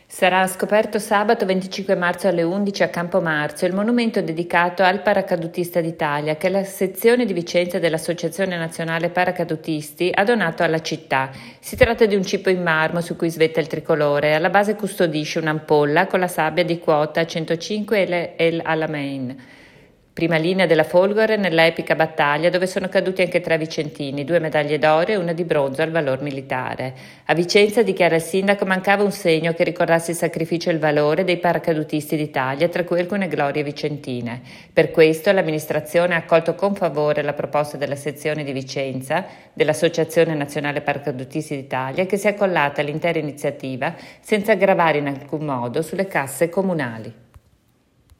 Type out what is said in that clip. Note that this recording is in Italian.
Sarà scoperto sabato 25 marzo alle 11 a Campo Marzo il monumento dedicato al paracadutista d'Italia che la sezione di Vicenza dell'Associazione Nazionale Paracadutisti ha donato alla città. Si tratta di un cippo in marmo su cui svetta il tricolore e alla base custodisce un'ampolla con la sabbia di quota 105 El Alamein. Prima linea della Folgore nella epica battaglia dove sono caduti anche 3 vicentini, 2 medaglie d'oro e una di bronzo al valor militare. A Vicenza, dichiara il sindaco, mancava un segno che ricordasse il sacrificio e il valore dei paracadutisti d'Italia, tra cui alcune glorie vicentine. Per questo l'amministrazione ha accolto con favore la proposta della sezione di Vicenza, dell'Associazione Nazionale Paracadutisti d'Italia, che si è accollata all'intera iniziativa senza gravare in alcun modo sulle casse comunali.